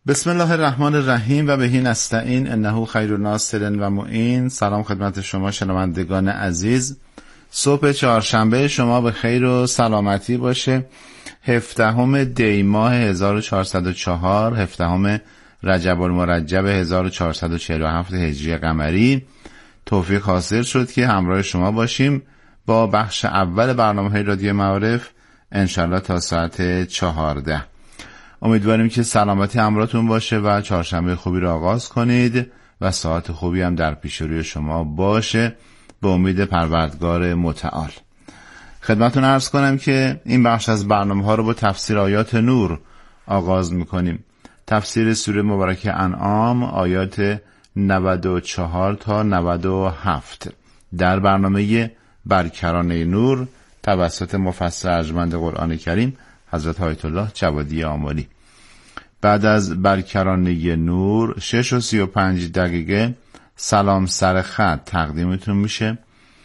بسم الله الرحمن الرحیم و بهی نستعین انه خیر ناصر و معین. سلام خدمت شما شنوندگان عزیز. صبح چهارشنبه شما به خیر و سلامتی باشه. 17 دی ماه 1404، 17 رجب المرجب 1447 هجری قمری. توفیق حاصل شد که همراه شما باشیم با بخش اول برنامه رادیو معارف انشالله تا ساعت 14. امیدواریم که سلامتی همراهتون باشه و چهارشنبه خوبی رو آغاز کنید و ساعت خوبی هم در پیش روی شما باشه به امید پروردگار متعال. خدمتون عرض کنم که این بخش از برنامه ها رو با تفسیر آیات نور آغاز میکنیم. تفسیر سوره مبارکه انعام آیات 94 تا 97 در برنامه برکرانه نور توسط مفسر ارجمند قرآن کریم حضرت آیت الله جوادی آملی. بعد از برکرانه نور 6:35 سلام سر خط تقدیمتون میشه.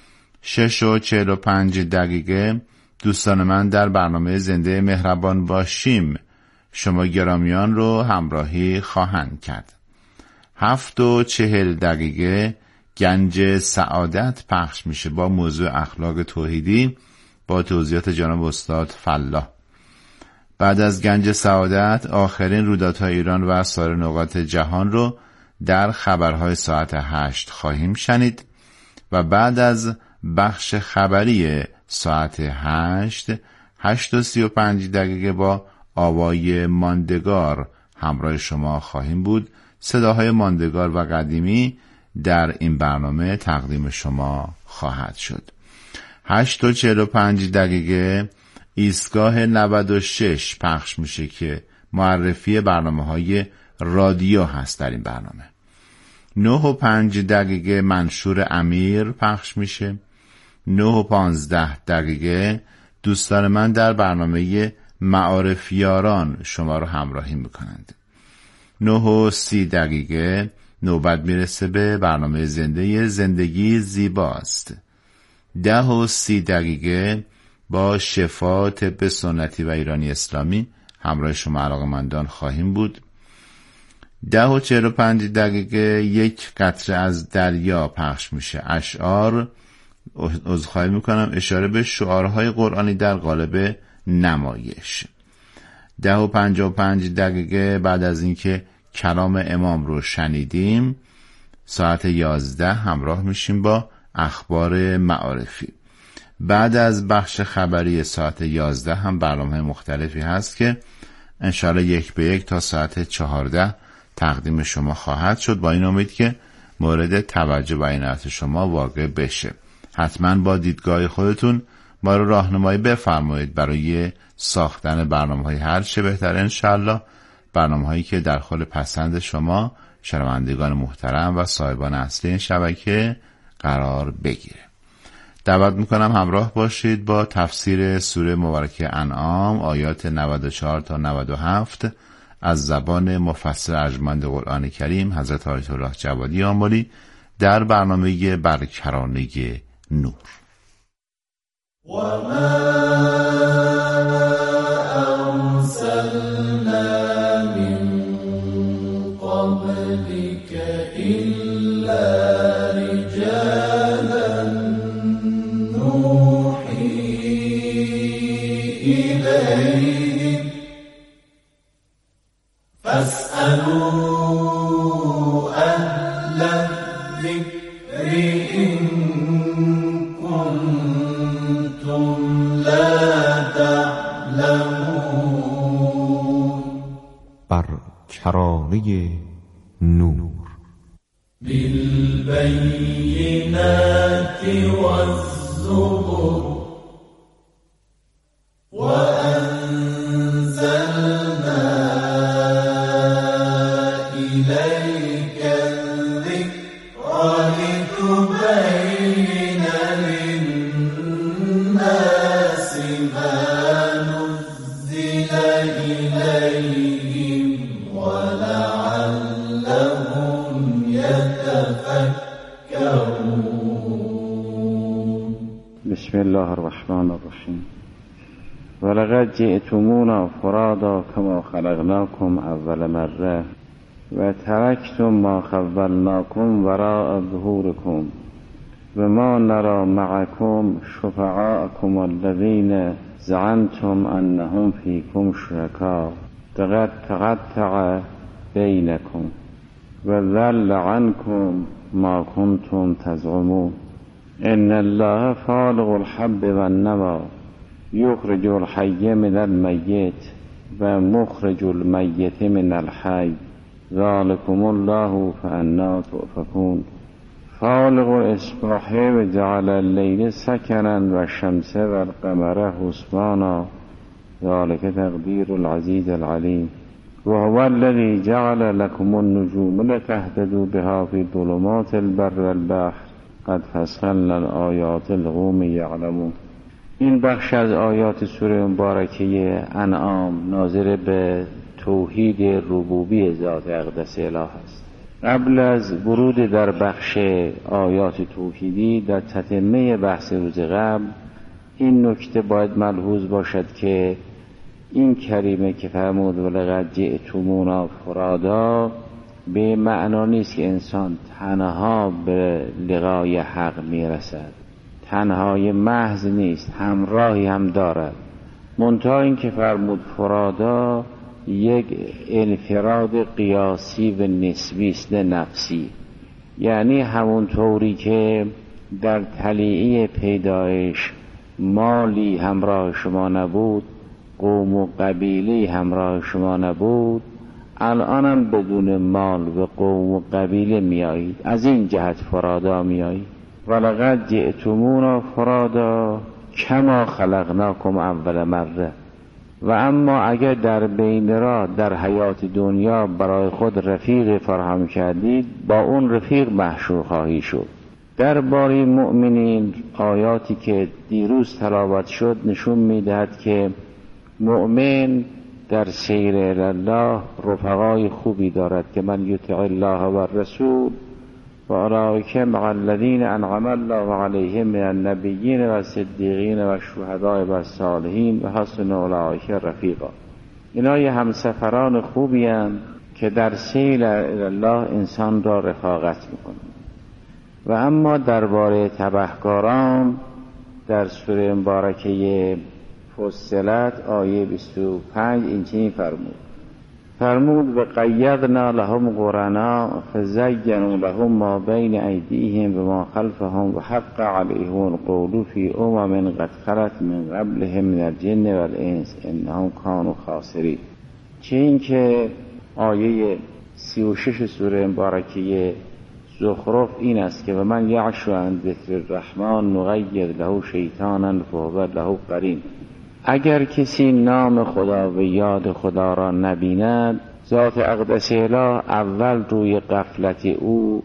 6:45 دوستان من در برنامه زنده مهربان باشیم شما گرامیان رو همراهی خواهند کرد. 7:40 گنج سعادت پخش میشه با موضوع اخلاق توحیدی با توضیحات جناب استاد فلاح. بعد از گنج سعادت آخرین رویدادهای ایران و سایر نقاط جهان رو در خبرهای ساعت 8 خواهیم شنید و بعد از بخش خبری ساعت 8:35 با آوای ماندگار همراه شما خواهیم بود. صداهای ماندگار و قدیمی در این برنامه تقدیم شما خواهد شد. 8:45 ایستگاه 96 پخش میشه که معرفی برنامه‌های رادیو هست در این برنامه. 9:05 منشور امیر پخش میشه. 9:15 دوستان من در برنامه معارفیاران شما رو همراهی میکنند. 9:30 نوبت میرسه به برنامه زندگی زیباست. 10:30 با شفا طب سنتی و ایرانی اسلامی همراه شما علاقه‌مندان خواهیم بود. 10:45 یک قطره از دریا پخش میشه. اشعار عذرخواهی میکنم اشاره به شعارهای قرآنی در قالب نمایش. 10:55 بعد از اینکه کلام امام رو شنیدیم ساعت 11 همراه میشیم با اخبار معارفی. بعد از بخش خبری ساعت 11 هم برنامه مختلفی هست که انشاءالله یک به یک تا ساعت 14 تقدیم شما خواهد شد با این امید که مورد توجه و عنایت شما واقع بشه. حتما با دیدگاه خودتون ما رو راهنمایی بفرمایید برای ساختن برنامه‌های هر چه بهتر انشاءالله، برنامه‌هایی که در خور پسند شما شنوندگان محترم و صاحبان اصلی این شبکه قرار بگیره. دعوت میکنم همراه باشید با تفسیر سوره مبارکه انعام آیات 94 تا 97 از زبان مفسر ارجمند قرآن کریم حضرت آیت الله جوادی آملی در برنامه برکرانه نور. و ما ارسلنا من قبلك الا رجالا نوحی الیهم فاسألوا اهل الذکر ان کنتم لا تعلمون. برکرانه نور. بالبينات والزبر وأنزلنا إليك الذكر لتبين للناس ما نزل إليهم ولعلهم يتفكرون. بسم الله الرحمن الرحیم. ولقد جئتمونا فرادا كما خلقناكم اول مره و ترکتم ما خولناکم وراء ظهورکم و ما نرى معكم شفعاءكم الذين زعمتم انهم فيكم شركاء لقد تقطع بينكم وضل عنكم ما كنتم تزعمون ان الله فالق الحب والنوى یخرج الحی من المیت و مخرج المیت من الحی ذالکم الله فانا تؤفکون فالق الاصباح و جعل اللیل سکنا و الشمس و القمر حسبانا ذالک تقدیر العزیز العلیم و هو الذی جعل لكم النجوم لتهتدوا بها في ظلمات البر والبحر قد فصلنا الآیات لقوم یعلمون. این بخش از آیات سوره مبارکه انعام ناظر به توحید ربوبی ذات اقدس اله است. قبل از ورود در بخش آیات توحیدی در تتمه بحث روز قبل این نکته باید ملحوظ باشد که این کریمه که فرمود ولقد جئتمونا فرادا به معنا نیست که انسان تنها به لقای حق میرسد، تنهای محض نیست، همراهی هم دارد. منتها این که فرمود فرادا یک انفراد قیاسی و نسبی است، نفسی. یعنی همون طوری که در طلیعه پیدایش مالی همراه شما نبود، قوم و قبیله همراه شما نبود، الانم بدون مال و قوم و قبیله میایید، از این جهت فرادا میایید. ولقد جئتمونا فرادا کما خلقناکم اول مره. و اما اگر در بین را در حیات دنیا برای خود رفیق فراهم کردید، با اون رفیق محشور خواهی شد. درباره مؤمنین آیاتی که دیروز تلاوت شد نشون میدهد که مؤمن در سیر الله رفقای خوبی دارد که من یطع الله و الرسول و اولئک مع الذین انعم الله علیهم من النبیین و الصدیقین و الشهداء و الصالحین و حسن اولئک رفیقا. اینا یه همسفران خوبی هستند که در سیر الله انسان را رفاقت میکنند. و اما درباره تبهکاران در سوره مبارکه فصلت آیه 25 این چنین فرمود و قیضنا لهم قرنا فزینوا لهم ما بین ایدیهم و ما خلفهم و حق علیهم القول فی قد خلت من قبلهم من الجن والانس انهم كانوا خاسرین. چه این که آیه 36 سوره مبارکه زخرف این است که و من یعش عن ذکر الرحمن نقید له شیطانا فهو له قرین. اگر کسی نام خدا و یاد خدا را نبیند، ذات اقدس اله اول روی غفلت او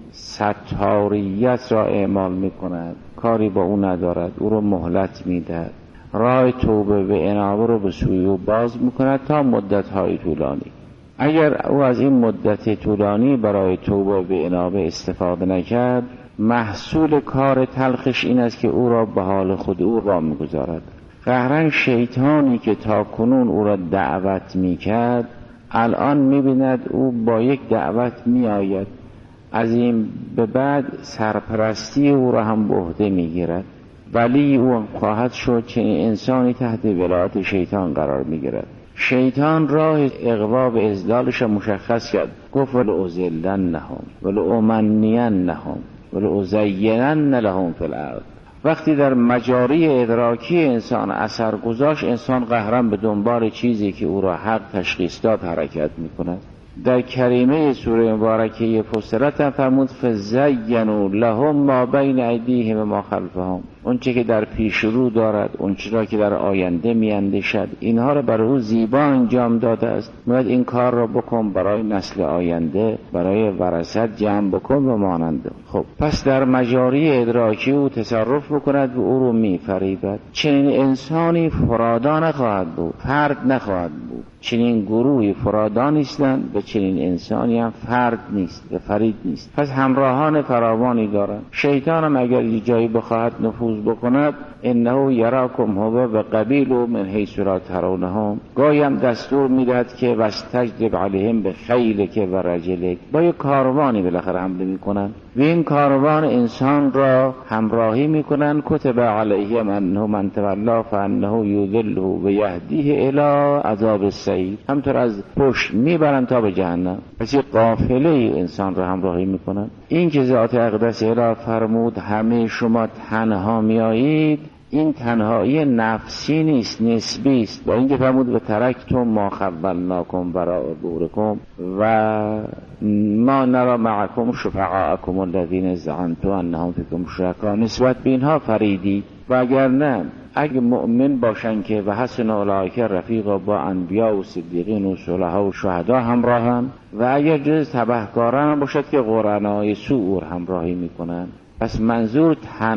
ستاریت را اعمال می کند، کاری با او ندارد، او را مهلت می دهد، راه توبه و انابه را به سوی او باز می کند تا مدت‌های طولانی. اگر او از این مدت طولانی برای توبه و انابه استفاده نکرد، محصول کار تلخش این است که او را به حال خود او را می گذارد. قهرن شیطانی که تا کنون او را دعوت میکرد الان میبیند او با یک دعوت میآید، از این به بعد سرپرستی او را هم به عهده میگیرد، ولی او خواهد شد چنین انسانی تحت ولایت شیطان قرار میگیرد. شیطان راه اغوا و اضلالش مشخص کرد، گفت ولأضلنهم ولأمنینهم ولأزینن لهم فی الارض. وقتی در مجاری ادراکی انسان اثر گذاشت، انسان قهرن به دنبال چیزی که او را حق تشخیص داد حرکت می کند. در کریمه سوره مبارکه فصلت هم فرمود فزینوا لهم ما بین ایدیهم و ما خلفهم. اون چه که در پیش رو دارد، اون چرا که در آینده می اندیشد، اینها را برای او زیبا انجام داده است. باید این کار را بکن برای نسل آینده، برای ورثت جمع بکن و مانند. خب پس در مجاری ادراکی او تصرف بکند و او رو می فریبد. چنین انسانی فرادا نخواهد بود، فرد نخواهد بود. چنین گروهی فرادا نیستند و چنین انسانی هم فرد نیست و فرید نیست. پس همراهان فراوانی دارند. شیطان هم اگر جایی بخواهد نفوذ نفوذ بکند انه یراکم هو و قبیل من حیث لا ترونهم. گاهی هم دستور میدهد که واستجلب علیهم بخیلک و رجلک، با یک کاروانی بالاخره حمله میکنن و این کاروان انسان را همراهی میکنن. کتب علیهم انه من تولا فانه یضله و یهدیه الی عذاب السعیر، همطور از پشت میبرن تا به جهنم. پس یک قافله انسان را همراهی میکنن. این که ذات اقدس الی فرمود همه شما تنها میایید، این تنهایی نفسی نیست، نسبی است. با اینکه فرمود و ترکتم ما خولناکم وراء ظهورکم و ما نرى معکم شفعاءکم الذین زعمتم انهم فیکم شرکا، نسبت به اینها فریدی. و اگر نه، اگه مؤمن باشن که و حسن اولئک رفیقا، با انبیا و صدیقین و صلحا و شهدا همراهن، و اگر جز تبهکاران هم باشد که قرنای سوء همراهی میکنن. پس منظور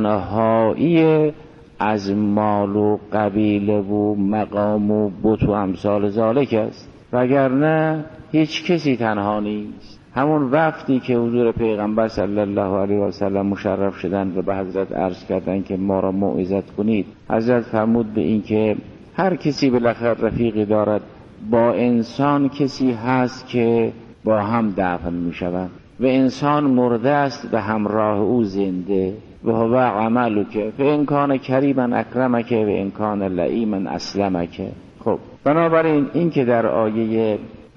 تنهایی از مال و قبیله و مقام و بت و امثال ذالک است، وگرنه هیچ کسی تنها نیست. همون وقتی که حضور پیغمبر صلی الله علیه و سلم مشرف شدن و به حضرت عرض کردن که ما را موعظت کنید، حضرت فرمود به این که هر کسی بالاخره رفیقی دارد، با انسان کسی هست که با هم دفن می شود و انسان مرده است و همراه او زنده. و هو عملک فان کان کریما اکرمک و ان کان لئیما اسلمک. خب بنابراین این که در آیه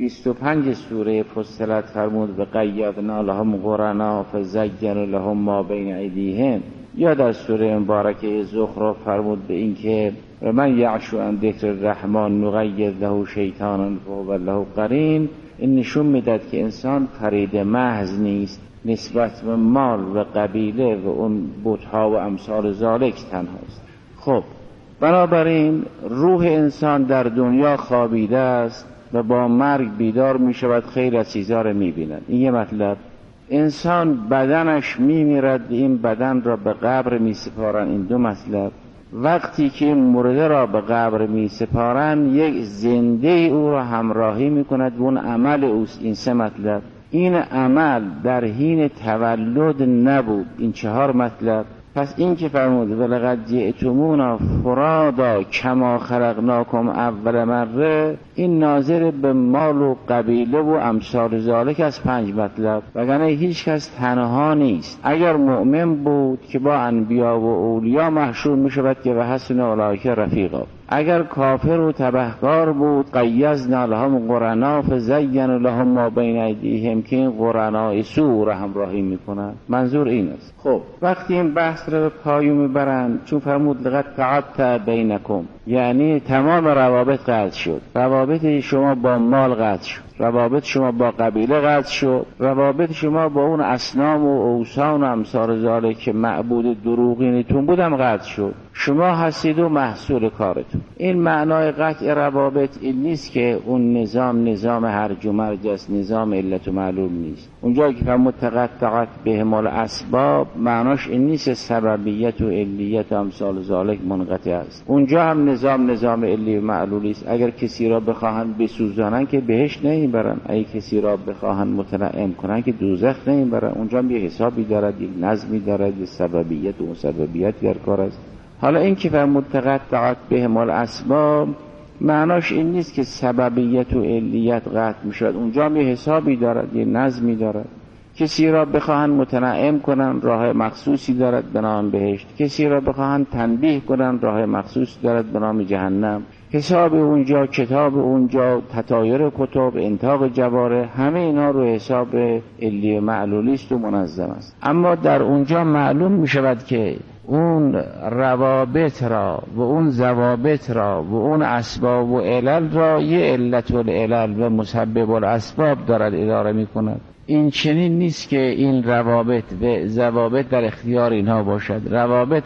25 سوره فصلت فرمود و قیدنا لهم قرنا فزین لهم ما بین ایدیهم، یا در سوره مبارکه زخرف فرمود به این که من یعش عن ذکر الرحمن نقید له شیطانا فهو له قرین، این نشون میداد که انسان فرید محض نیست، نسبت به مال و قبیله و اون بت‌ها و امثال ذالک تنهاست. خب بنابراین روح انسان در دنیا خوابیده است و با مرگ بیدار می شود، خیلی از چیزا رو می بیند. این یه مطلب. انسان بدنش می میرد، این بدن را به قبر می سپارن. این دو مطلب. وقتی که این مرده را به قبر می سپارن، یک زنده او را همراهی می کند و اون عمل اوست. این سه مطلب. این عمل در حین تولد نبود. این 4 مطلب. پس این که فرمود ولقد جئتمونا فرادا کما خلقناکم اول مره، این ناظر به مال و قبیله و امثال ذالک از 5 مطلب. وگرنه هیچ کس تنها نیست. اگر مؤمن بود که با انبیا و اولیا محشور می شود که و حسن اولئک رفیقا. اگر کافر و تبهکار بود قیضنا لهم قرنا فزین لهم ما بین ایدیهم، که این قرنای سوء را همراهی میکنند. منظور این است. خب وقتی این بحث را به پایان میبرند، چون فرمود لقد قعدت بینکم، یعنی تمام روابط قطع شد. روابط شما با مال قطع شد، روابط شما با قبیله قطع شد، روابط شما با اون اصنام و اوثان و امثال ذالک که معبود دروغینتون بودم قطع شد. شما هستید و محصول کارتون. این معنای قطع روابط این نیست که اون نظام هرج و مرج است، نظام علت و معلوم نیست. اونجایی که فرمود تقطعت بهم الاسباب، معناش این نیست سببیت و علیت و امثال ذالک منقطع است. اونجا هم نظام علی و معلولی است. اگر کسی را بخواهند بسوزانن که بهشت نمیبرن، اگه کسی را بخواهند متنعم کنن که دوزخ نمیبرن. اونجا هم یه حسابی دارد، یک نظمی دارد، یک سببیت و مسببیت در کار است. حالا این که فرمود تقطعت بهم الاسباب، معناش این نیست که سببیت و علیت قطع میشود. اونجا هم یه حسابی دارد، یه نظمی دارد. کسی را بخواهند متنعم کنن، راه مخصوصی دارد به نام بهشت. کسی را بخواهند تنبیه کنن، راه مخصوصی دارد به نام جهنم. حساب اونجا، کتاب اونجا، تطایر کتب، انتاق جواره، همه اینا رو حساب علی معلولی است و منظم است. اما در اونجا معلوم می شود که اون روابط را و اون ضوابط را و اون اسباب و علل را یه علت والعلل و مسبب الاسباب دارد اداره می کند. این چنین نیست که این روابط و ضوابط در اختیار اینها باشد. روابط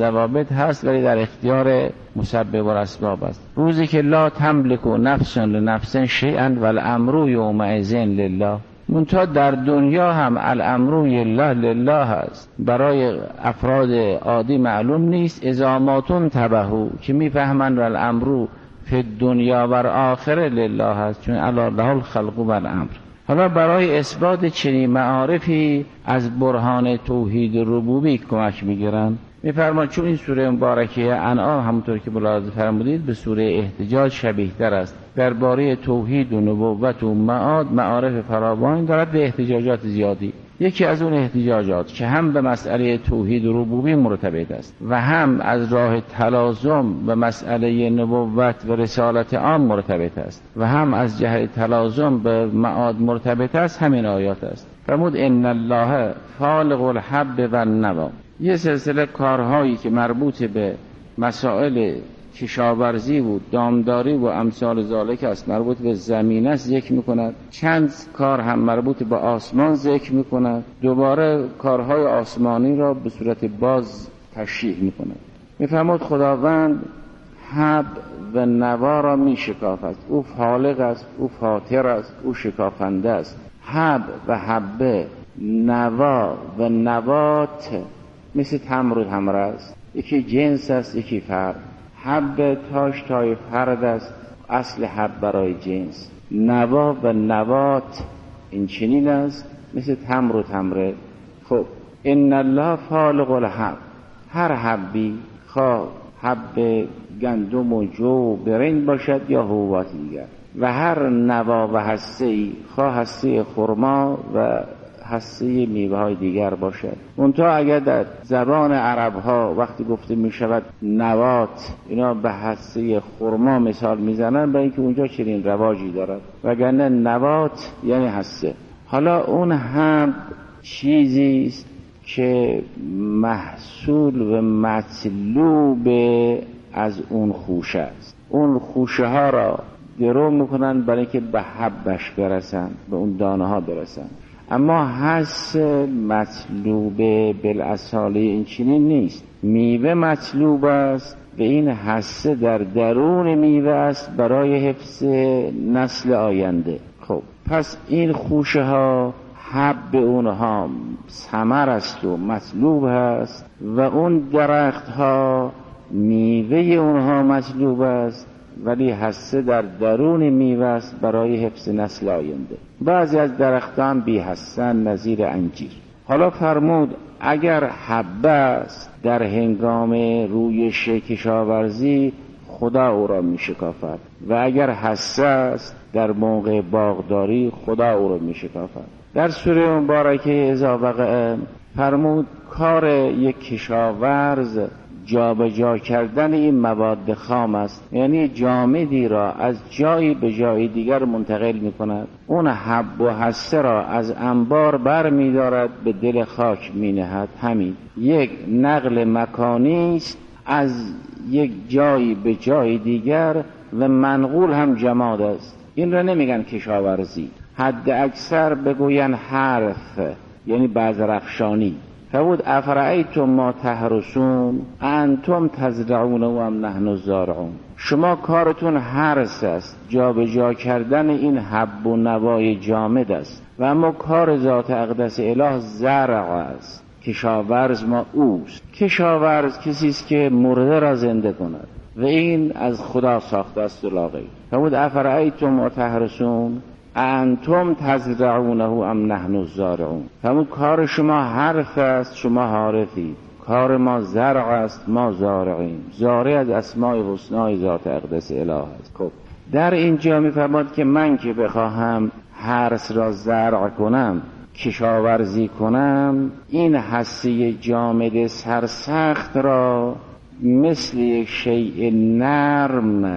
هست ولی در اختیار مسبب الاسباب است. روزی که لا تملک نفس لنفس شیئا والامر یومئذ لله، منتها در دنیا هم الامر لله هست. برای افراد عادی معلوم نیست. ازاماتون تبهو که میفهمند الامر فی دنیا و آخره لله هست، چون الا له الخلق و الامر. حالا برای اثبات چنین معارفی از برهان توحید ربوبی کمک میگیرن. میفرماد چون این سوره مبارکه انعام همونطور که ملاحظه فرمودید به سوره احتجاج شبیه تر است. درباره توحید و نبوت و معاد معارف فراوان دارد به احتجاجات زیادی. یکی از اون احتجاجات که هم به مسئله توحید و ربوبیت مرتبط است و هم از راه تلازم به مسئله نبوت و رسالت عام مرتبط است و هم از جهت تلازم به معاد مرتبط است، همین آیات است. فرمود ان الله فالق الحب و النوا. یه سلسله کارهایی که مربوط به مسائل کشاورزی و دامداری و امثال ذالک است، مربوط به زمین است ذکر میکند. چند کار هم مربوط به آسمان ذکر میکند. دوباره کارهای آسمانی را به صورت باز تشریح میکند. میفرماد خداوند حب و نوا را میشکافد. او فالق است، او فاطر است، او شکافنده است. حب و حبه، نوا و نوات مثل تمر و تمره است. یکی جنس است، یکی فرد. حب تاش تای فرد است، اصل حب برای جنس. نوا و نوات این چنین است مثل تمر و تمره. خب ان الله فالق الحب، هر حبی خواه حب گندم و جو و برنج باشد یا حبوبات دیگر و هر نوا و هسته‌ای خواه هسته خرما و هسته میوه های دیگر باشد. منتها اگر در زبان عرب ها وقتی گفته می شود نوات، اینا به هسته خرما مثال میزنن برای اینکه اونجا چنین رواجی دارد، وگرنه نوات یعنی هسته. حالا اون هم چیزی است که محصول و مطلوب از اون خوشه است. اون خوشه ها را درو میکنن برای اینکه به حبش برسن، به اون دانه ها برسن. اما حس مطلوب بالاصاله این چنین نیست. میوه مطلوب است و این حس در درون میوه است برای حفظ نسل آینده. خب پس این خوشه ها حب اونها ثمر است و مطلوب است و اون درخت ها میوه اونها مطلوب است ولی حسه در درون میوه است برای حفظ نسل آینده. بعضی از درختان بی حسن نظیر انجیر. حالا فرمود اگر حبه است در هنگام رویش کشاورزی خدا او را می شکافد و اگر حسه است در موقع باغداری خدا او را می شکافد. در سوره مبارکه اذا وقع فرمود کار یک کشاورز جابجا کردن این مواد خام است، یعنی جامدی را از جایی به جای دیگر منتقل می کند. اون حب و حسه را از انبار بر می دارد به دل خاک می نهد. همین یک نقل مکانی است از یک جایی به جای دیگر و منقول هم جماد است. این را نمیگن کشاورزی، حد اکثر بگوین حرف، یعنی بذرافشانی. فرمود افرأیتم ما تحرثون انتم تزرعون و ام نحن الزارعون. شما کارتون حرث است، جابجا کردن این حب و نوای جامد است و اما کار ذات اقدس اله زرع است. کشاورز ما اوست. کشاورز کسی است که مرده را زنده کند و این از خدا ساخته است و لا غیر. فرمود افرأیتم ما تحرثون انتم تزرعونه ام نحن الزارعون. همون کار شما حرف است، شما حارفید. کار ما زرع است، ما زارعیم. زارع از اسماء حسنای ذات اقدس اله است. خب در اینجا میفرماد که من که بخواهم حرث را زرع کنم، کشاورزی کنم، این حسه جامد سرسخت را مثل یک شیء نرم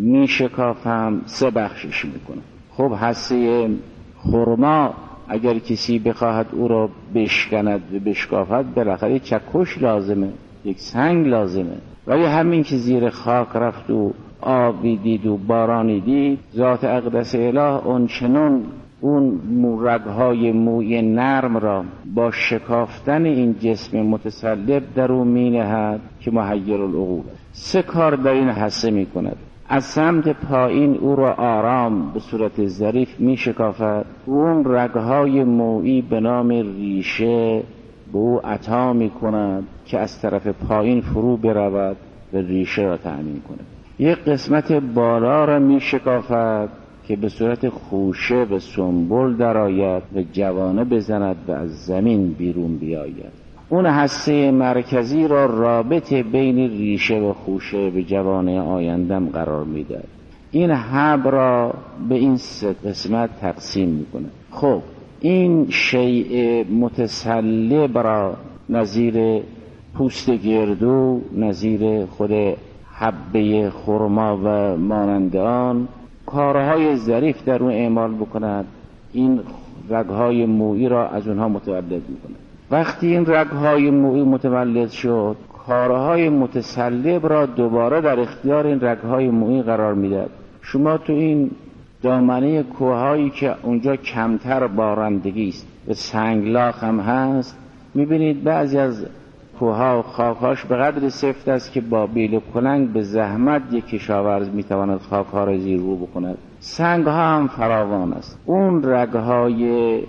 میشکافم، سه بخشش میکنم. خب حسه خرما اگر کسی بخواهد او را بشکند و بشکافد بالاخره چکش لازمه، یک سنگ لازمه. ولی همین که زیر خاک رفت و آبی دید و بارانی دید، ذات اقدس اله اونچنان اون رگهای موی نرم را با شکافتن این جسم متسلب در او می نهد که محیر العقول. سه کار در این حسه می کند. از سمت پایین او را آرام به صورت ظریف می شکافد. اون رگهای مویی به نام ریشه به او عطا می کند که از طرف پایین فرو برود و ریشه را تأمین کند. یک قسمت بالا را می شکافد که به صورت خوشه و سنبل در آید و جوانه بزند و از زمین بیرون بیاید. اون هسته مرکزی را رابطه بین ریشه و خوشه به جوانه آیندم قرار میده. این حب را به این 3 قسمت تقسیم میکنه. خب این شیء متسلب را نظیر پوست گردو، نظیر خود حبه خرما و مانند آن کارهای ظریف در اون اعمال بکند، این رگهای مویی را از اونها متولد میکند. وقتی این رگهای مویی متولد شد، کارهای متسلب را دوباره در اختیار این رگهای مویی قرار میدهد. شما تو این دامنه کوههایی که اونجا کمتر بارندگی است، به سنگلاخ هم هست، میبینید بعضی از کوهها و خاکهاش به قدر سفت است که با بیل و کلنگ به زحمت یک کشاورز میتواند خاکها را زیر رو بکند. سنگها هم فراوان است. اون رگهای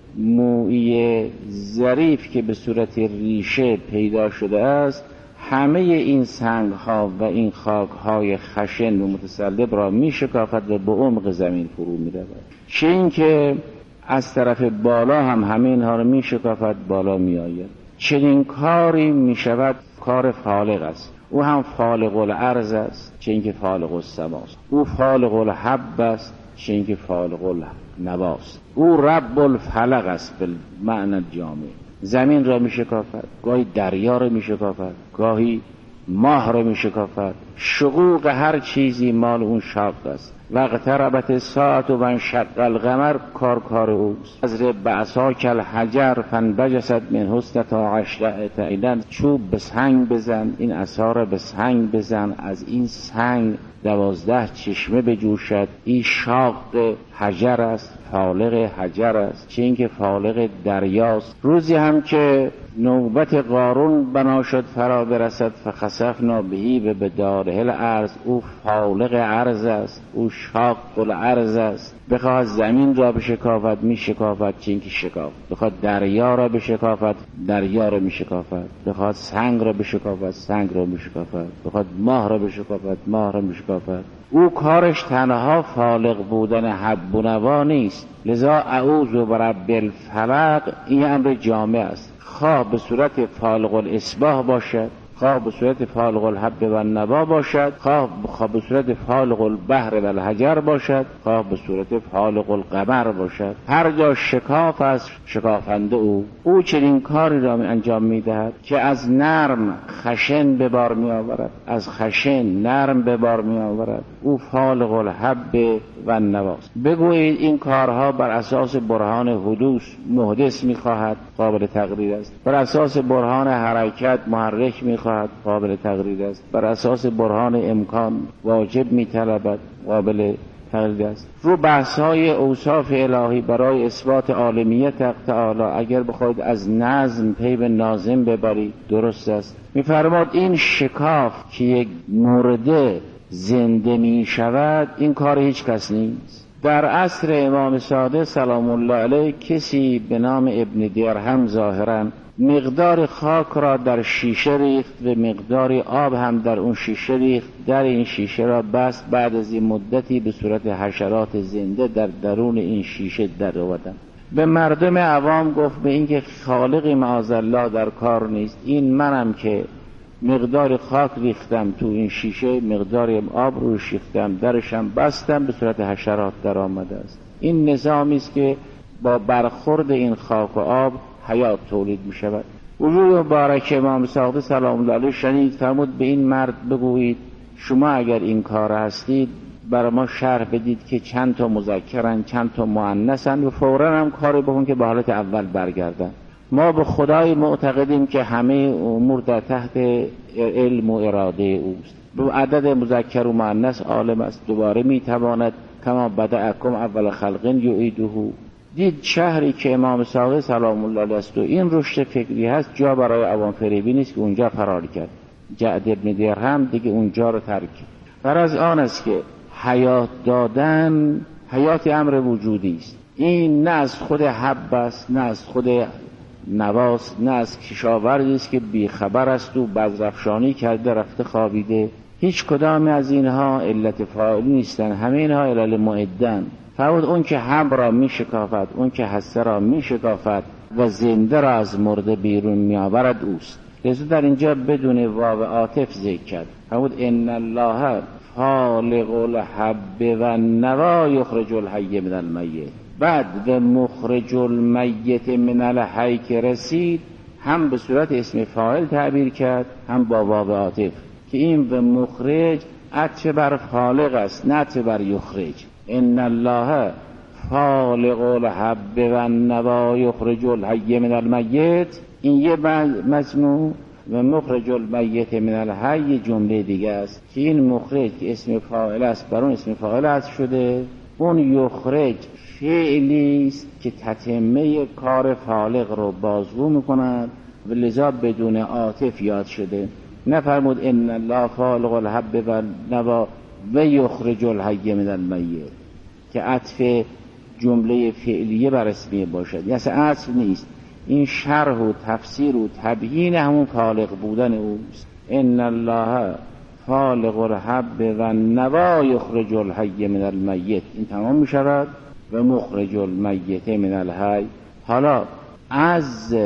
مویی ظریف که به صورت ریشه پیدا شده است، همه این سنگها و این خاکهای خشن و متسلب را میشکافد و به عمق زمین فرو میرود. چه این که از طرف بالا هم همه اینها را میشکافد، بالا میآید. چنین کاری میشود کار فالق است. او هم فالق الارض است، چه اینکه فالق السماست. او فالق الحب است، چه اینکه فالق النواست. او رب الفلق است به معنی جامع. زمین را میشکافد، گاهی دریا را میشکافد، گاهی ماه را میشکافد. شقوق هر چیزی مال اون شاق است. واقتربت الساعة و انشق القمر کار اوست. از بعصاک الحجر فانبجست من حسنتا 10 عینا. چوب به سنگ بزن، این عصا را به سنگ بزن، از این سنگ 12 چشمه بجوشد. این شاق حجر است، فالق حجر است، چه اینکه فالق دریاست. روزی هم که نوبت قارون بنا شد فرا برسد، فخسفنا بهی و بداره الارض. او فالق ارض است، او شاق الارض است. بخواد زمین را بشکافد میشکافد، چه اینکه شکافت. بخواد دریا را بشکافد، دریا را میشکافد. بخواد سنگ را بشکافد، سنگ را میشکافد. بخواد ماه را بشکافد، ماه را میشکافد. او کارش تنها فالق بودن حب و نوا نیست. لذا اعوذ برب الفلق این امر جامع است. خواه به صورت فالق الاصباح باشد، خواه به صورت فالق الحب و النوا باشد، خواه به صورت فالق البحر و الحجر باشد، خواه به صورت فالق القمر باشد. هر جا شکاف است شکافنده او چنین کاری را انجام میدهد که از نرم خشن به بار می آورد، از خشن نرم به بار می آورد. او فالق الحب و النواست. بگویید این کارها بر اساس برهان حدوث محدث می خواهد، قابل تقریر است. بر اساس برهان حرکت محرک می خواهد، قابل تقریر است. بر اساس برهان امکان واجب می طلبد، قابل تقریر است. رو بحث‌های اوصاف الهی برای اثبات عالمیت تعالی اگر بخواید از نظم پی به ناظم ببرید درست است. می‌فرماد این شکاف که یک مرده زنده می شود، این کار هیچ کس نیست. در عصر امام صادق سلام الله علیه کسی به نام ابن درهم ظاهراً مقدار خاک را در شیشه ریخت و مقدار آب هم در اون شیشه ریخت. در این شیشه را بست. بعد از این مدتی به صورت حشرات زنده در درون این شیشه در آمدند. به مردم عوام گفت به اینکه خالقی معاذالله در کار نیست، این منم که مقدار خاک ریختم تو این شیشه، مقدار آب رو ریختم، درشم بستم، به صورت حشرات در آمده است. این نظامی است که با برخورد این خاک و آب حیات تولید می شود. وجود مبارک امام صادق سلام الله علیه شنید، فرمود به این مرد بگویید شما اگر این کار هستید برای ما شرح بدید که چند تا مذکرن چند تا مؤنثن و فوراً هم کاری بکن که به حالت اول برگردن. ما به خدای معتقدیم که همه امور در تحت علم و اراده اوست. به عدد مذکر و مؤنث عالم است، دوباره میتواند کما بدأکم اول خلق یعیده. دید شهری که امام صادق سلام الله علیه است و این رشد فکری هست جا برای عوام فریبی نیست که اونجا فرار کرد. جعد ابن درهم دیگه اونجا رو ترک کرد. غرض آن است که حیات دادن حیات امر وجودی است. این نه از خود حب است، نه از خود نواست، نه از کشاورزی است که بیخبر است و بزرفشانی کرده رفته خوابیده. هیچ کدام از اینها علت فاعل نیستن، همه اینها علل معدن. فرمود اون که حب را می شکافد، اون که حسه را می شکافد، و زنده را از مرده بیرون می آورد اوست. لذا در اینجا بدون واو عاطف ذکر کرد. فرمود ان الله فالق الحب و النوی یخرج الحی من المیت. بعد و مخرج المیت من الحی که رسید، هم به صورت اسم فاعل تعبیر کرد، هم با واو عاطف که این و مخرج عطف بر خالق است، نه عطف بر یخرج. ان الله فالق الحب و النوی یخرج الحی من المیت، این یه مجموع، و مخرج المیت من الحی جمله دیگه است که این مخرج که اسم فاعل است بر اون اسم فاعل است شده، اون یخرج فعلی است که تتمه کار خالق رو بازگو میکند و لذا بدون عاطف یاد شده. نفرمود ان الله فالق الحب و النوی و یخرج الحی من المیت که عطف جمله فعلیه بر اسمیه باشد، یعنی عطف نیست. این شرح و تفسیر و تبیین همون خالق بودن اوست. ان الله فالق الحب و النوی یخرج الحی من المیت، این تمام می شود و مخرج المیت من الحی. حالا از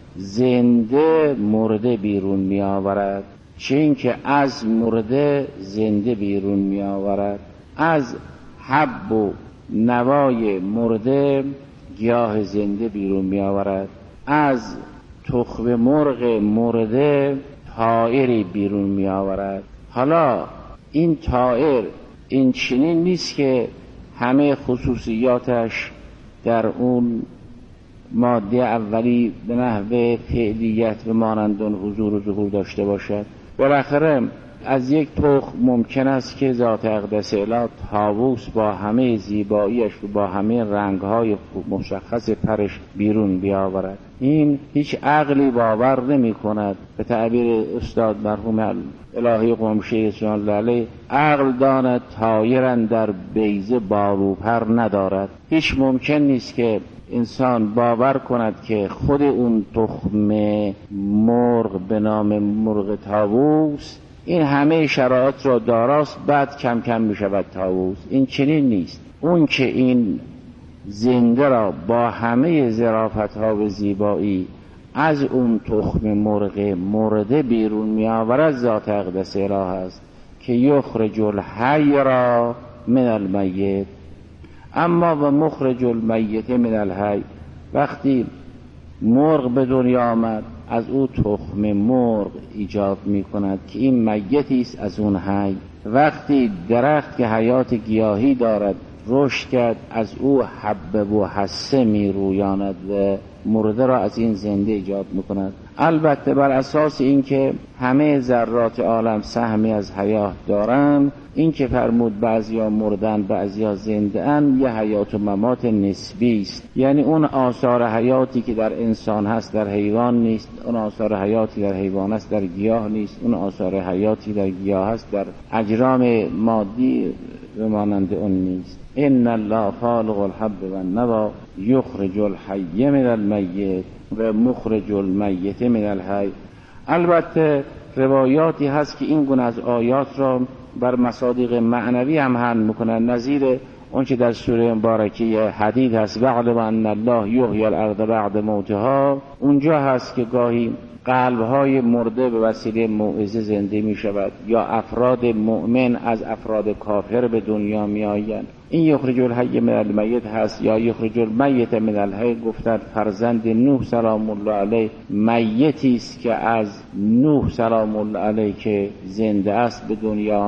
زنده مرده بیرون می آورد، چه این که از مرده زنده بیرون می آورد. از حب و نوای مرده گیاه زنده بیرون می آورد. از تخم مرغ مرده طائری بیرون می آورد. حالا این طائر این چنین نیست که همه خصوصیاتش در اون ماده اولی به نحو فعلیت و مانند اون حضور و ظهور داشته باشد. بالاخره از یک تخم ممکن است که ذات اقدس اله طاووس با همه زیباییش و با همه رنگهای مشخص پرش بیرون بیاورد. این هیچ عقلی باور نمی کند. به تعبیر استاد مرحوم الهی قمشی رضوان الله علیه، عقل داند طایرن در بیضه باروپر ندارد. هیچ ممکن نیست که انسان باور کند که خود اون تخم مرغ به نام مرغ طاووس این همه شرایط را داراست، بعد کم کم می شود طاووس. این چنین نیست. اون که این زنده را با همه ظرافت ها و زیبایی از اون تخم مرغ مرده بیرون می آورد ذات اقدس اله است که یخرج الحی را من المیت. اما و مخرج المیت من الحی، وقتی مرغ به دنیا آمد از او تخم مرغ ایجاد می کند که این میتی است از اون حی. وقتی درخت که حیات گیاهی دارد رشد کرد از او حبه و حسه می رویاند و مرده را از این زنده ایجاد می کند. البته بر اساس اینکه همه ذرات عالم سهمی از حیات دارند، این که فرمود بعضیا مردن بعضیا زنده اند یه حیات و ممات نسبی است. یعنی اون آثار حیاتی که در انسان هست در حیوان نیست، اون آثار حیاتی در حیوان هست در گیاه نیست، اون آثار حیاتی در گیاه هست در اجرام مادی و مانند اون نیست. ان الله فالق الحب و النوی یخرج الحی من المیت و مخرج المیت من الحی. البته روایاتی هست که این گونه از آیات را بر مصادیق معنوی هم حمل میکنن، نظیر اون که در سوره مبارکه حدید هست وعلم ان الله یحیی الارض بعد موتها. اونجا هست که گاهی قلب‌های مرده به وسیله موعظه زنده می شود، یا افراد مؤمن از افراد کافر به دنیا می آیند. این یخرج الحی من المیت هست، یا یخرج المیت من الحی. گفتند فرزند نوح سلام الله علیه میتی است که از نوح سلام الله علیه که زنده است به دنیا